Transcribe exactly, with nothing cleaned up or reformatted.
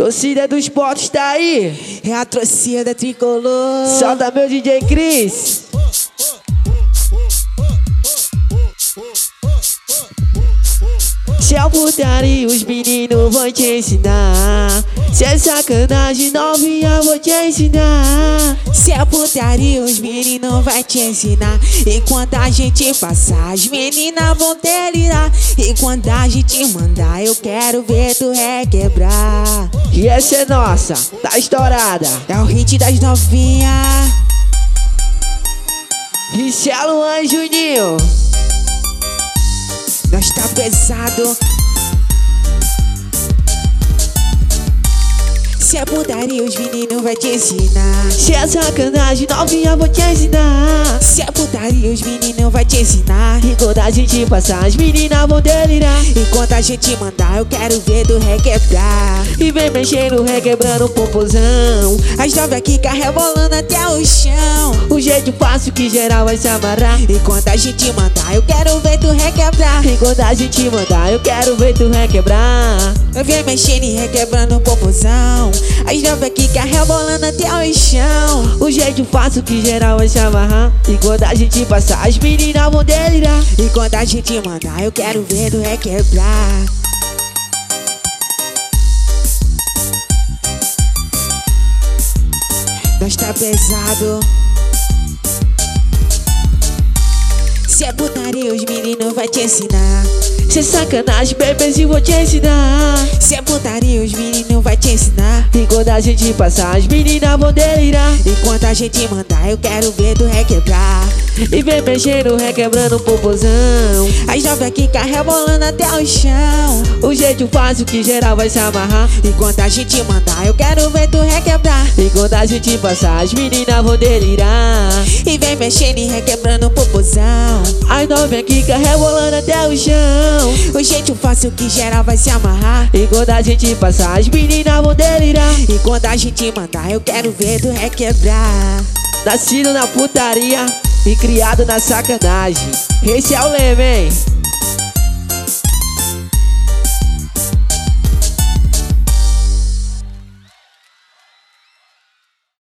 Torcida dos Potos tá aí. É a torcida tricolor. Solta meu D J Chris. Se é putaria, os meninos vão te ensinar. Se é sacanagem, novinha, vou te ensinar. Se é putaria, os meninos vai te ensinar. E quando a gente passar, as meninas vão delirar. E quando a gente mandar, eu quero ver tu requebrar. E essa é nossa, tá estourada. É o hit das novinhas. Richel, Luan e Juninho. Nós tá pesado. Se é putaria, os meninos vai te ensinar. Se é sacanagem, novinha, vou te ensinar. Se é putaria, os meninos vai te ensinar. E quando a gente passar, as meninas vão delirar. Enquanto a gente mandar, eu quero ver tu requebrar. E vem mexendo, requebrando o popozão. As novas quica rebolando até o chão. O jeito fácil que geral vai se amarrar. Enquanto a gente mandar, eu quero ver tu requebrar. E quando a gente mandar, eu quero ver tu requebrar. Eu venho mexendo e requebrando o popozão. As novas quica rebolando até o chão. O jeito fácil que geral vai se amarrar. E quando a gente passar, as meninas vão delirar. E quando a gente mandar, eu quero ver tu requebrar. Nós tá pesado. Se é putaria, os meninos vai te ensinar. Se é sacanagem, bebezinho, vou te ensinar. Se é putaria, os meninos vai te ensinar. E quando a gente passar, as meninas vão delirar. Enquanto a gente mandar, eu quero ver tu requebrar. E vem mexendo, requebrando o popozão. As novas quica rebolando até o chão. O jeito fácil que geral vai se amarrar. Enquanto a gente mandar, eu quero ver tu requebrar. E quando a gente passar, as meninas vão delirar. E vem mexendo e requebrando o popozão. As novinhas quica rebolando até o chão. O jeito fácil que geral vai se amarrar. E quando a gente passar, as meninas vão delirar. E quando a gente mandar, eu quero ver tu requebrar. Nascido na putaria e criado na sacanagem. Esse é o lema, hein?